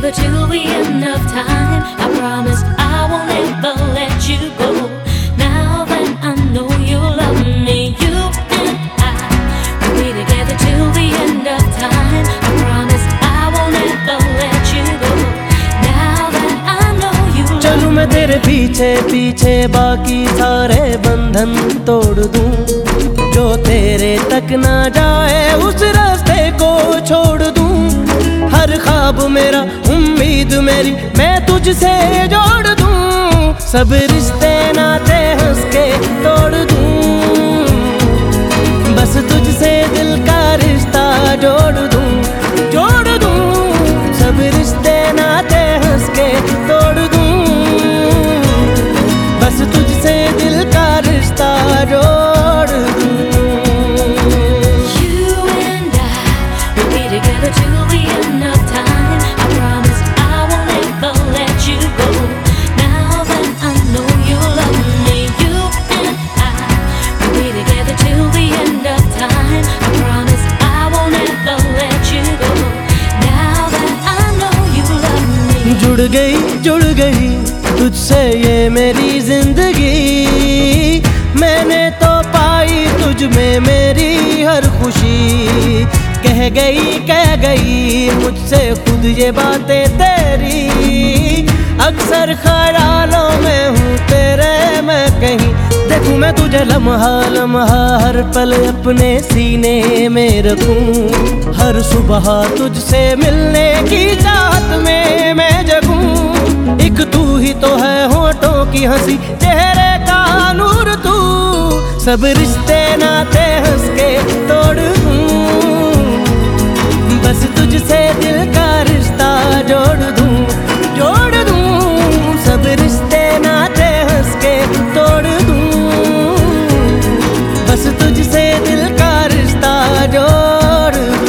together till the end of time. I promise I won't ever let you go. Now that I know you love me, you and I will be together till the end of time. I promise I won't ever let you go. Now that I know you love me. चलूं मैं तेरे पीछे पीछे, बाकी सारे बंधन तोड़ दूं। जो तेरे तक ना जाए उस रास्ते को छोड़ दूं। हर ख्वाब मेरा, उम्मीद मेरी, मैं तुझसे जोड़ दूं। सब रिश्ते नाते हंस के तोड़ दूं। बस तुझसे दिल का रिश्ता जोड़ दूं, जोड़ दूं। सब रिश्ते नाते हंस के तोड़ दूं। बस तुझसे दिल का रिश्ता जोड़ दूं। Together till the end of time. I promise I won't ever let you go. Now that I know you love me, you and I will be together till the end of time. I promise I won't ever let you go. Now that I know you love me. जुड़ गई तुझसे ये मेरी जिंदगी। मैंने तो पाई तुझ में मेरी हर खुशी। कह गई मुझसे खुद ये बातें तेरी। अक्सर ख्यालों में हूँ तेरे मैं कहीं। देखूं मैं तुझे लम्हा लम्हा, हर पल अपने सीने में रखूं। हर सुबह तुझसे मिलने की चाहत में मैं जगूं। एक तू ही तो है होठों की हंसी, चेहरे का नूर तू। सब रिश्ते नाते हंस के तोड़ दूं। बस तुझसे दिल का रिश्ता जोड़ दूं, जोड़ दूं। सब रिश्ते नाते हंस के तोड़ दूं। बस तुझसे दिल का रिश्ता जोड़ दूं।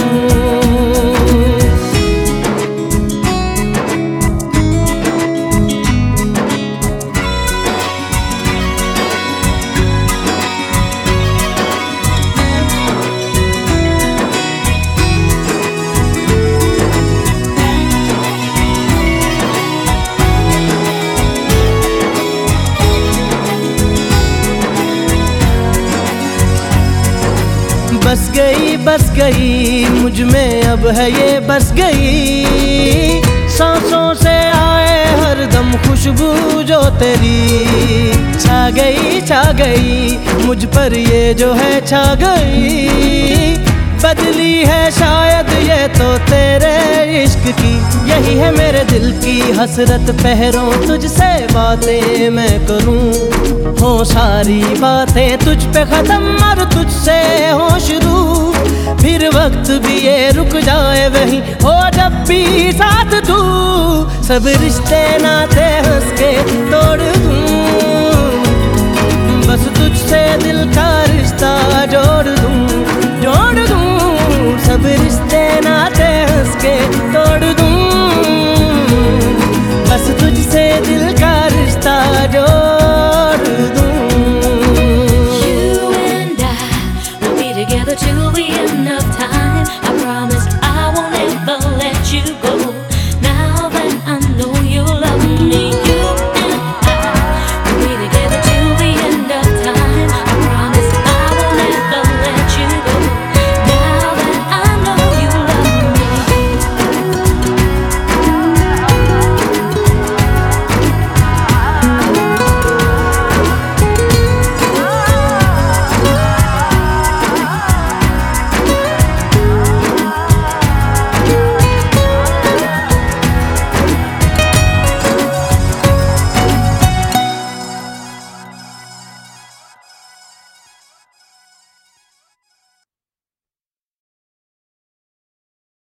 बस गई मुझ में अब है ये बस गई। सांसों से आए हर दम खुशबू जो तेरी। छा गई मुझ पर ये जो है छा गई। बदली है शायद ये तो तेरे इश्क की। यही है मेरे दिल की हसरत, पहरों तुझसे बातें मैं करूं। हो सारी बातें तुझ पे खत्म और तुझसे हो शुरू। फिर वक्त भी ये रुक जाए वहीं हो जब भी साथ तू। सब रिश्ते नाते हंस के तोड़ दूं। बस तुझसे दिल का रिश्ता जोड़ दूं, जोड़ दूं। सब रिश्ते नाते हंस के तोड़ दूं।